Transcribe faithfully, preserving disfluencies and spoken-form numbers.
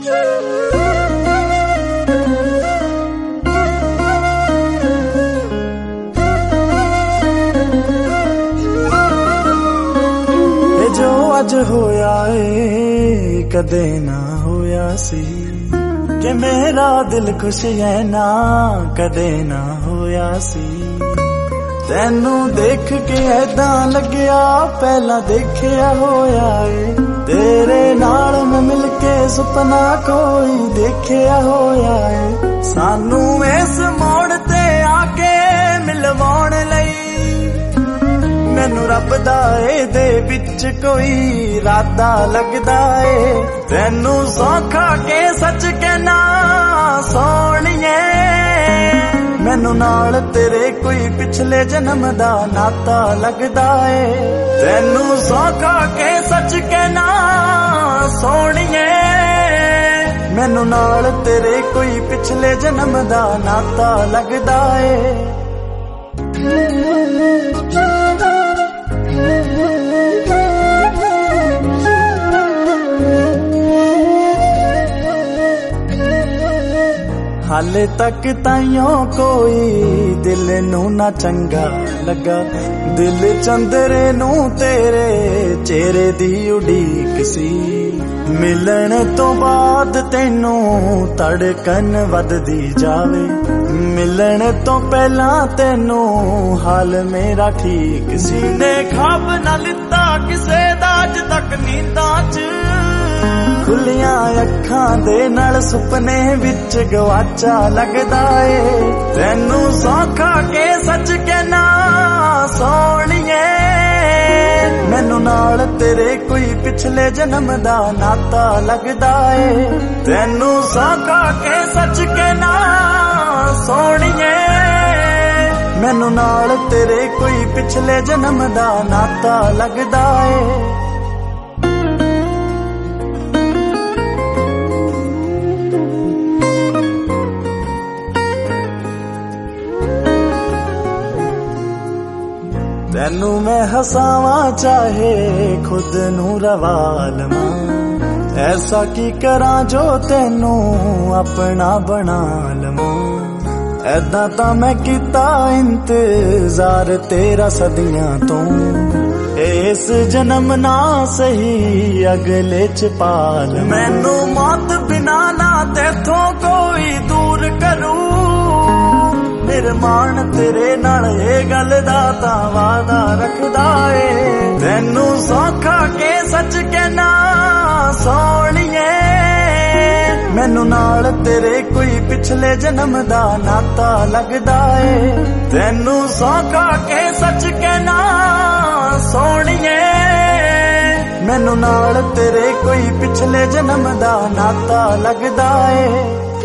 जो अज होया ए कदे ना होया सी कि मेरा दिल खुश है ना कदे ना होया सी। तैनू देख के ऐदा लग्या पहला देखिया होया ए तेरे नाल मैं मिल के सुपना कोई देखिया होया ए। सानू इस मोड़ ते आके मिलवाउण लई मैनू रब दा इहदे विच कोई इरादा लगदा ए। तैनू सौखा के सच कहना सोहणीए मैनू नाल तेरे कोई पिछले जन्म दा नाता लगदा ए। तैनू सौखा के सच कहना सोहणीए मैनू नाल तेरे कोई पिछले जन्म दा नाता लगदा ए। हाले तक ताइयों कोई दिल नू ना चंगा लगा दिल चंदरे नू तेरे चेहरे दी उड़ीक सी। मिलन तो बाद तेनू धड़कन वधदी जावे मिलन तो पहला तेनू हाल मेरा ठीक सी। ने खाब ना लिता किसे दा अज तक नींदां च खुलियां अखां दे नाल सुपने विच गवाचा लगदा ए। तैनू सौखा के सच कहना सोहणीए मैनू नाल तेरे कोई पिछले जन्म दा नाता लगदा ए। तैनू सौखा के सच कहना सोहणीए मैनू नाल तेरे कोई पिछले जन्म दा नाता लगदा ए। तैनू मैं हसावा चाहे खुद नू रवा लवां ऐसा की करा जो तैनू अपना बना लवां। ऐदा तां मैं कीता इंतजार तेरा सदियां तो इस जन्म ना सही अगले च पाल। मैनू मौत बिना ना तेथों कोई दूर करूं निर्माण तेरे नाल ए गल दा तां वादा रखदा ए। तैनू सौखा के सच कहना सोहणीए मैनू नाल तेरे कोई पिछले जन्म दा नाता लगदा ए। तैनू सौखा के सच कहना सोहणीए मैनू नाल तेरे कोई पिछले जन्म दा नाता लगदा ए।